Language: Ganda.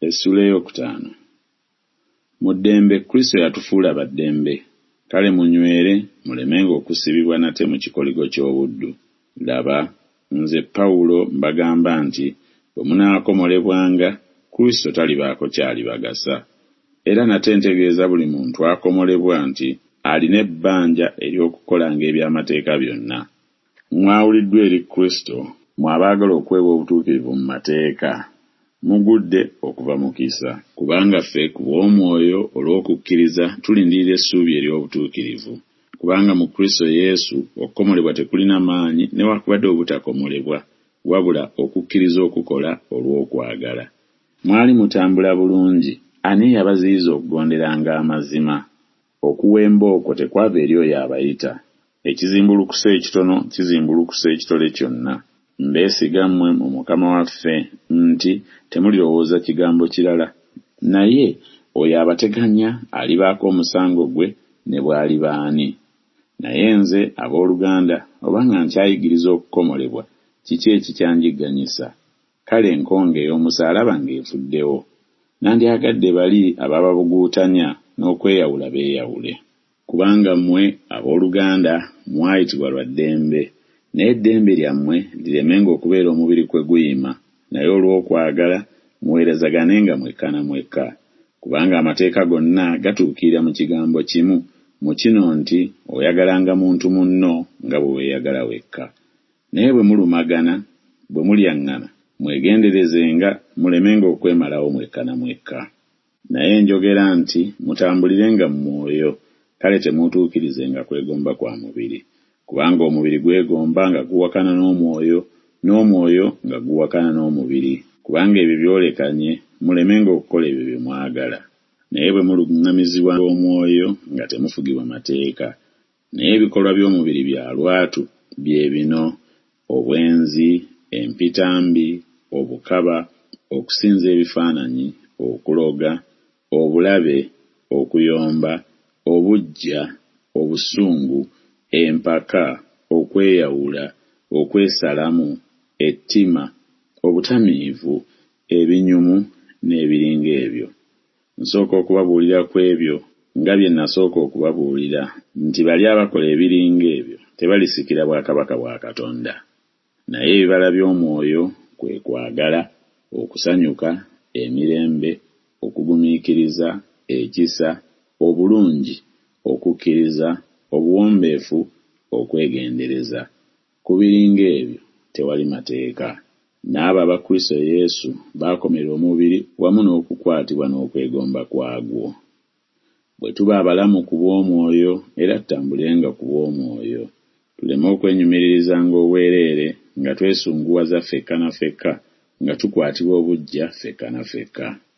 Essula ey'okutaano. Mu ddembe Kristo yatufuula baddembe, kale munywere mulemenga okusibibwa nate mu kikoligo ky'obuddu. Laba, nze Pawulo mbagamba nti bwe munaakomolebwanga, Kristo talibaako kyalibagasa. Era nate ntegeeza buli muntu akomolebwa nti alina ebbanja ery'okukolanga eby'amateeka byonna. Mwawuliddwa eri Kristo, mwabaagala okwewa obutuukirivu mu mateeka. Mugudde okuva mu kisa, kubanga ffe ku bw'Omwoyo olw'okukkiriza tulindirira essuubi ery'obutuukirivu. Kubanga mu Kristo Yesu okukomolebwa tekulina maanyi newakubadde obutakomolebwa, wabula okukkiriza okukola olw'okwagala. Mwali mutambula bulungi, ani yabaziyiza okugonderanga amazima? Okuwemba okwo tekwava eri oyo abayita. Ekizimbulukusa ekitono kizimbulukusa ekitole kyonna. Mbeesiga mmwe mu Mukama waffe nti temulirowooza kigambo kirala. Naye oyo abateganya alibaako omusango gwe ne bw'aliba ani. Naye nze abooluganda, obanga nkyayigiriza okukomolebwa, kiki ekikyanjigganyisa? Kale enkonga ey'omusaalaba ng'evuddewo. Nandyagadde bali abababuguutanya n'okweyawula beeyawule. Kubanga mmwe abooluganda mwayitibwa lwa ddembe, naye eddembe lyammwe liremenga okubeera omubiri kwe guyima, naye olw'okwagala muweerezaganenga mwekka na mwekka. Kubanga amateeka gonna gatuukirira mu kigambo kimu, mu kino nti oyagalanga muntu munno nga bwe weeyagala wekka. Naye bwe mulumagana, bwe mulyaŋŋana, mwegenderezenga mulemenga okwemalawo mwekka na mwekka. Naye njogera nti mutambulirenga mu mwoyo, kale temutuukirizenga kwegomba kwa mubiri. Kubanga omubiri gwegomba nga guwakana n'omwoyo, n'omwoyo nga guwakana n'omubiri. Kubanga ebyo byolekanye, mulemenga okukola ebyo bye mwagala. Naye bwe muluŋŋamizibwa omwoyo nga temufugibwa mateeka. Naye ebikolwa by'omubiri bya lwatu bye bino: obwenzi, empitambi, obukaba, okusinza ebifaananyi, okuloga, obulabe, okuyomba, obuggya, obusungu, empaka, okweyawula, okwesalamu, ettima, obutamiivu, ebinyumu n'ebiringa ebyo. Nsooka okubabuulira ku ebyo nga bye nasooka okubabuulira, nti bali abakola ebiringa ebyo tebalisikira bwakabaka bwa Katonda. Naye ebibala by'omwoyo kwe kwagala, okusanyuka, emirembe, okugumiikiriza, ekisa, obulungi, okukkiriza, obuwombeefu, okwegendereza. Ku biringa ebyo tewali mateeka. N'abo aba Kristo Yesu baakomera omubiri wamu n'okukwatibwa n'okwegomba kwagwo. Bwe tuba abalamu ku bw'omwoyo, era tutambulenga ku bw'omwoyo. Tuleme okwenyumiririzanga obwereere nga twesunguwaza ffekka na ffekka, nga tukwatibwa obuggya ffekka na ffekka.